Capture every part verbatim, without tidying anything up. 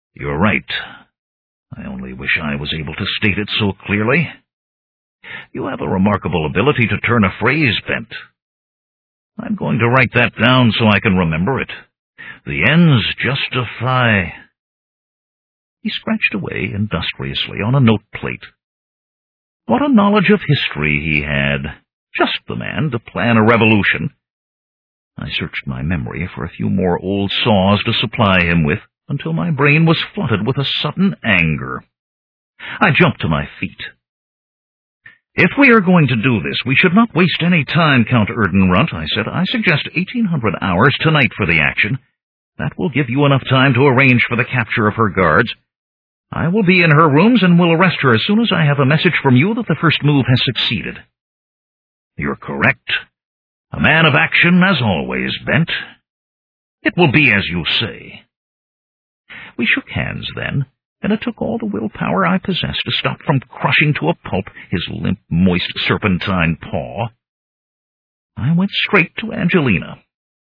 You're right. I only wish I was able to state it so clearly. You have a remarkable ability to turn a phrase, Bent. I'm going to write that down so I can remember it. The ends justify. He scratched away industriously on a note plate. What a knowledge of history he had. Just the man to plan a revolution. I searched my memory for a few more old saws to supply him with, until my brain was flooded with a sudden anger. I jumped to my feet. If we are going to do this, we should not waste any time, Count Erdenrunt, I said. I suggest eighteen hundred hours tonight for the action. That will give you enough time to arrange for the capture of her guards. I will be in her rooms and will arrest her as soon as I have a message from you that the first move has succeeded. You're correct. A man of action, as always, Bent. It will be as you say. We shook hands then, and it took all the willpower I possessed to stop from crushing to a pulp his limp, moist, serpentine paw. I went straight to Angelina.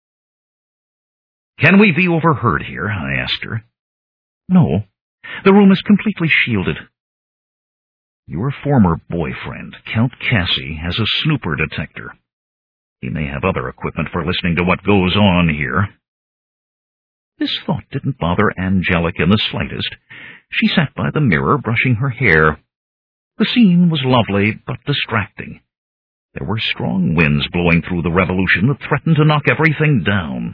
Can we be overheard here? I asked her. No, the room is completely shielded. Your former boyfriend, Count Cassie, has a snooper detector. He may have other equipment for listening to what goes on here. This thought didn't bother Angelic in the slightest. She sat by the mirror, brushing her hair. The scene was lovely, but distracting. There were strong winds blowing through the revolution that threatened to knock everything down.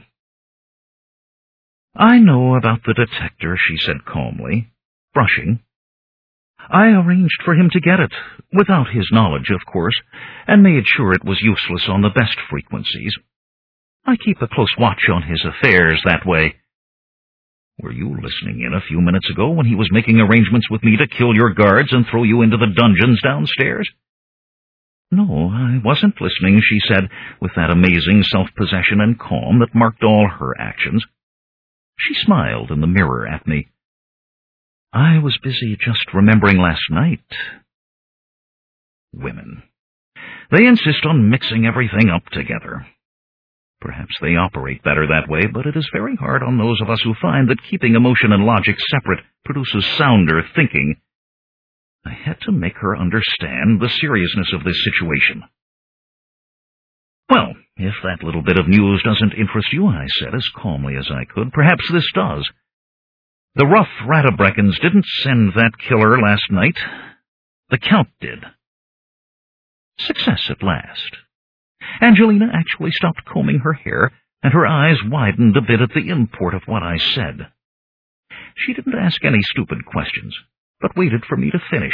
I know about the detector, she said calmly, brushing. I arranged for him to get it, without his knowledge, of course, and made sure it was useless on the best frequencies. I keep a close watch on his affairs that way. Were you listening in a few minutes ago when he was making arrangements with me to kill your guards and throw you into the dungeons downstairs? No, I wasn't listening, she said, with that amazing self-possession and calm that marked all her actions. She smiled in the mirror at me. I was busy just remembering last night. Women. They insist on mixing everything up together. Perhaps they operate better that way, but it is very hard on those of us who find that keeping emotion and logic separate produces sounder thinking. I had to make her understand the seriousness of this situation. Well, if that little bit of news doesn't interest you, I said as calmly as I could, perhaps this does. The rough Rattabreckens didn't send that killer last night. The Count did. Success at last. Angelina actually stopped combing her hair, and her eyes widened a bit at the import of what I said. She didn't ask any stupid questions, but waited for me to finish.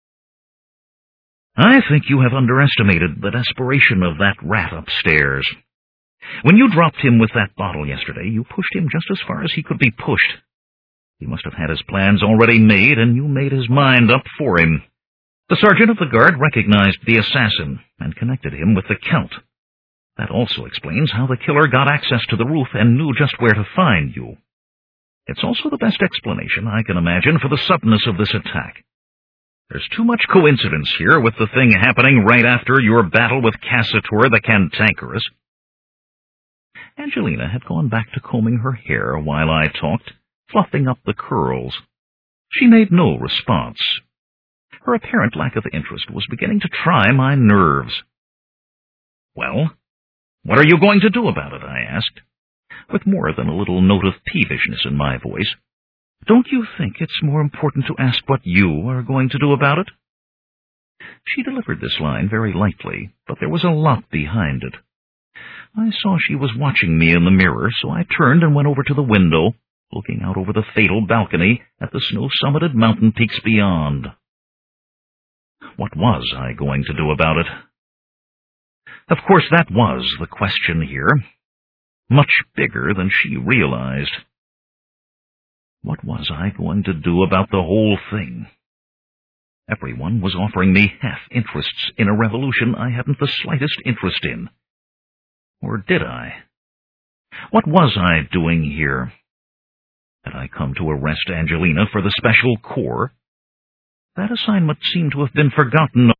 I think you have underestimated the desperation of that rat upstairs. When you dropped him with that bottle yesterday, you pushed him just as far as he could be pushed. He must have had his plans already made, and you made his mind up for him. The sergeant of the guard recognized the assassin and connected him with the Count. That also explains how the killer got access to the roof and knew just where to find you. It's also the best explanation I can imagine for the suddenness of this attack. There's too much coincidence here with the thing happening right after your battle with Cassitor the Cantankerous. Angelina had gone back to combing her hair while I talked, fluffing up the curls. She made no response. Her apparent lack of interest was beginning to try my nerves. Well, what are you going to do about it? I asked, with more than a little note of peevishness in my voice. Don't you think it's more important to ask what you are going to do about it? She delivered this line very lightly, but there was a lot behind it. I saw she was watching me in the mirror, so I turned and went over to the window, looking out over the fatal balcony at the snow-summited mountain peaks beyond. What was I going to do about it? Of course, that was the question here, much bigger than she realized. What was I going to do about the whole thing? Everyone was offering me half-interests in a revolution I hadn't the slightest interest in. Or did I? What was I doing here? Had I come to arrest Angelina for the Special Corps? That assignment seemed to have been forgotten